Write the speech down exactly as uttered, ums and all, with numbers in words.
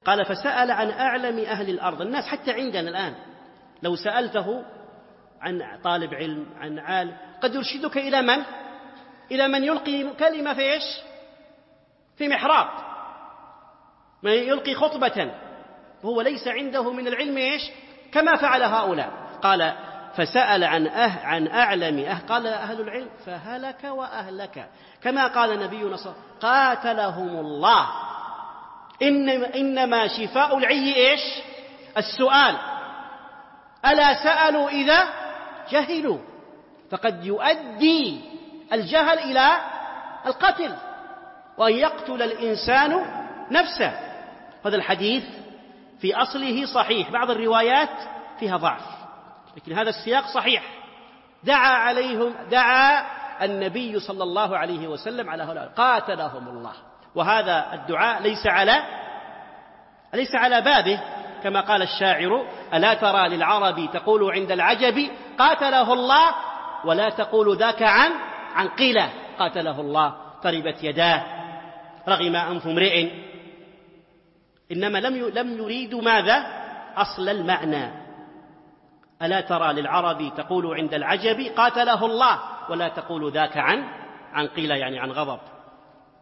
قال فسأل عن أعلم أهل الأرض. الناس حتى عندنا الآن لو سألته عن طالب علم عن عالم قد يرشدك إلى من؟ إلى من يلقي كلمة في إيش؟ في محراب، من يلقي خطبة وهو ليس عنده من العلم إيش؟ كما فعل هؤلاء. قال فسأل عن أه عن أعلم أهل، قال أهل العلم فهلك وأهلك، كما قال نبينا صلى الله عليه وسلم قاتلهم الله. إنما, إنما شفاء العي إيش؟ السؤال. ألا سألوا إذا جهلوا، فقد يؤدي الجهل إلى القتل وأن يقتل الإنسان نفسه. هذا الحديث في أصله صحيح، بعض الروايات فيها ضعف، لكن هذا السياق صحيح. دعا عليهم دعا النبي صلى الله عليه وسلم على هؤلاء قاتلهم الله، وهذا الدعاء ليس على ليس على بابه، كما قال الشاعر ألا ترى للعرب تقول عند العجب قاتله الله ولا تقول ذاك عن عن قيلة. قاتله الله تربت يداه رغم أنف امرئ. إنما لم لم يريدوا ماذا؟ أصل المعنى. ألا ترى للعرب تقول عند العجب قاتله الله ولا تقول ذاك عن عن قيلة، يعني عن غضب.